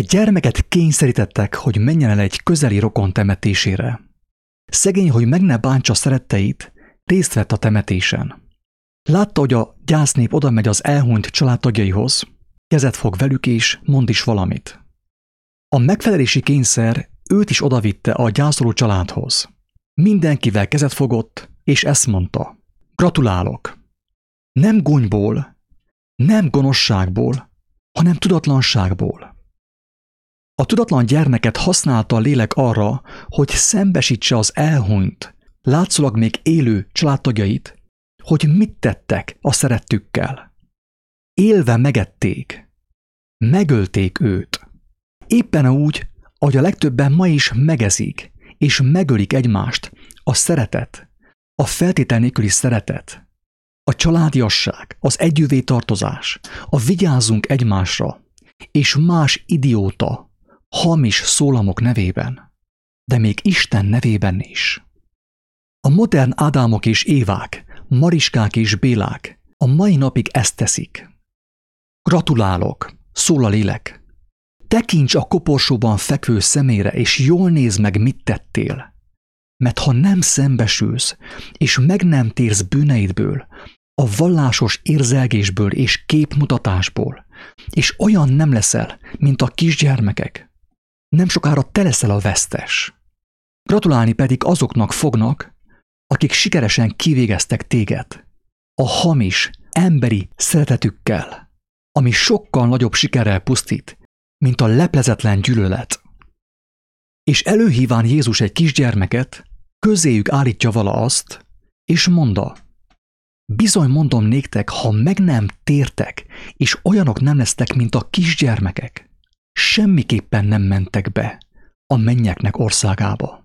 Egy gyermeket kényszerítettek, hogy menjen el egy közeli rokon temetésére. Szegény, hogy meg ne bántsa szeretteit, részt vett a temetésen. Látta, hogy a gyásznép odamegy az elhunyt családtagjaihoz, kezet fog velük és mond is valamit. A megfelelési kényszer őt is odavitte a gyászoló családhoz. Mindenkivel kezet fogott, és ezt mondta: gratulálok! Nem gúnyból, nem gonoszságból, hanem tudatlanságból. A tudatlan gyermeket használta a lélek arra, hogy szembesítse az elhunyt, látszólag még élő családtagjait, hogy mit tettek a szerettükkel. Élve megették, megölték őt. Éppen úgy, ahogy a legtöbben ma is megezik, és megölik egymást, a szeretet, a feltétel nélküli szeretet, a családiasság, az együvé tartozás, a vigyázzunk egymásra, és más idióta, hamis szólamok nevében, de még Isten nevében is. A modern Ádámok és Évák, Mariskák és Bélák a mai napig ezt teszik. Gratulálok, szól a lélek. Tekints a koporsóban fekvő szemére, és jól nézd meg, mit tettél. Mert ha nem szembesülsz, és meg nem térsz bűneidből, a vallásos érzelgésből és képmutatásból, és olyan nem leszel, mint a kisgyermekek, nem sokára te leszel a vesztes. Gratulálni pedig azoknak fognak, akik sikeresen kivégeztek téged a hamis, emberi szeretetükkel, ami sokkal nagyobb sikerrel pusztít, mint a leplezetlen gyűlölet. És előhíván Jézus egy kisgyermeket, közéjük állítja vala azt, és mondta: bizony mondom néktek, ha meg nem tértek, és olyanok nem lesztek, mint a kisgyermekek, semmiképpen nem mentek be a mennyeknek országába.